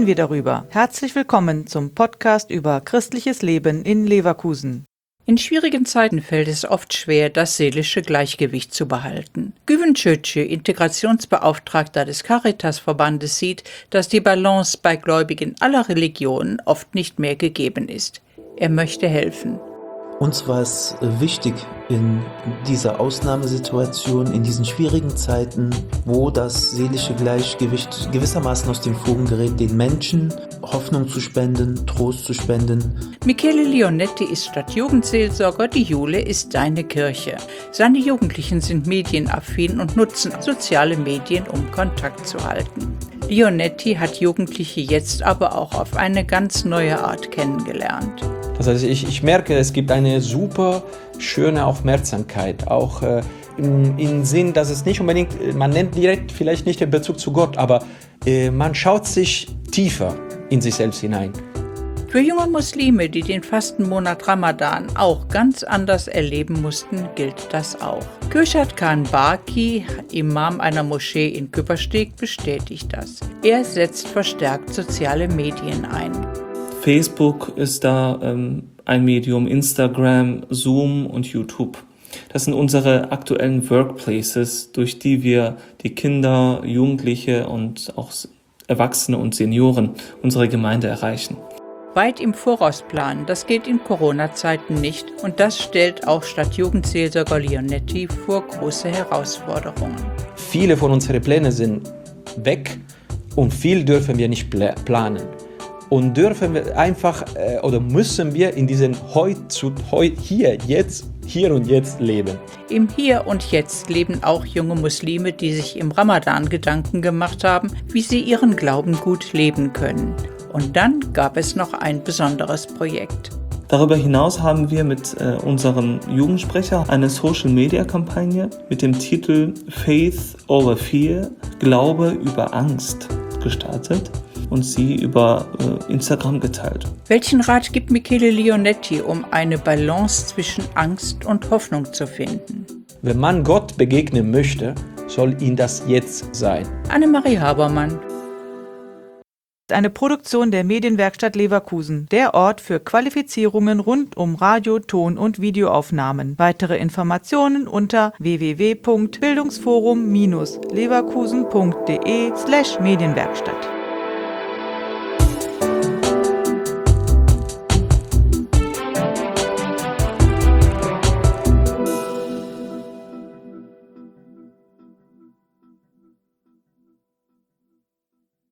reden wir darüber. Herzlich willkommen zum Podcast über christliches Leben in Leverkusen. In schwierigen Zeiten fällt es oft schwer, das seelische Gleichgewicht zu behalten. Güven Çöçü, Integrationsbeauftragter des Caritasverbandes, sieht, dass die Balance bei Gläubigen aller Religionen oft nicht mehr gegeben ist. Er möchte helfen. Uns war es wichtig, in dieser Ausnahmesituation, in diesen schwierigen Zeiten, wo das seelische Gleichgewicht gewissermaßen aus den Fugen gerät, den Menschen Hoffnung zu spenden, Trost zu spenden. Michele Leonetti ist Stadtjugendseelsorger, die Jule ist seine Kirche. Seine Jugendlichen sind medienaffin und nutzen soziale Medien, um Kontakt zu halten. Leonetti hat Jugendliche jetzt aber auch auf eine ganz neue Art kennengelernt. Das heißt, ich merke, es gibt eine super schöne Aufmerksamkeit, auch im Sinn, dass es nicht unbedingt, man nennt direkt vielleicht nicht den Bezug zu Gott, aber man schaut sich tiefer in sich selbst hinein. Für junge Muslime, die den Fastenmonat Ramadan auch ganz anders erleben mussten, gilt das auch. Kürşad Khan Baki, Imam einer Moschee in Küppersteg, bestätigt das. Er setzt verstärkt soziale Medien ein. Facebook ist da ein Medium, Instagram, Zoom und YouTube. Das sind unsere aktuellen Workplaces, durch die wir die Kinder, Jugendliche und auch Erwachsene und Senioren unserer Gemeinde erreichen. Weit im Voraus planen, das geht in Corona-Zeiten nicht und das stellt auch Stadtjugendseelsorger Leonetti vor große Herausforderungen. Viele von unseren Plänen sind weg und viel dürfen wir nicht planen. Und dürfen wir einfach oder müssen wir in diesem hier und jetzt leben. Im Hier und Jetzt leben auch junge Muslime, die sich im Ramadan Gedanken gemacht haben, wie sie ihren Glauben gut leben können. Und dann gab es noch ein besonderes Projekt. Darüber hinaus haben wir mit unserem Jugendsprecher eine Social-Media-Kampagne mit dem Titel Faith over Fear, Glaube über Angst gestartet und sie über Instagram geteilt. Welchen Rat gibt Michele Leonetti, um eine Balance zwischen Angst und Hoffnung zu finden? Wenn man Gott begegnen möchte, soll ihn das jetzt sein. Annemarie Habermann. Eine Produktion der Medienwerkstatt Leverkusen, der Ort für Qualifizierungen rund um Radio-, Ton- und Videoaufnahmen. Weitere Informationen unter www.bildungsforum-leverkusen.de/Medienwerkstatt.